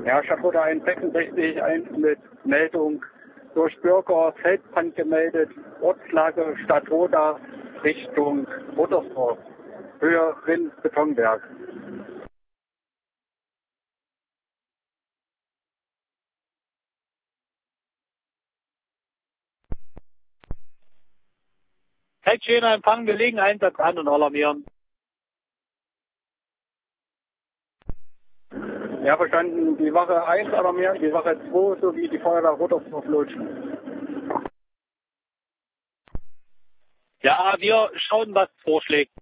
Ja, Stadtroute 166, 1 mit Meldung durch Bürger Feldbrand gemeldet, Ortslage Stadtroda Richtung Ruttersdorf, Höhe Rinn-Betonberg. Feldschäner Empfang, wir legen Einsatz an und alarmieren. Ja, verstanden. Die Wache 1 alarmieren, die Wache 2 sowie die Feuerwehr Ruttersdorf lotsen. Ja, wir schauen, was vorschlägt.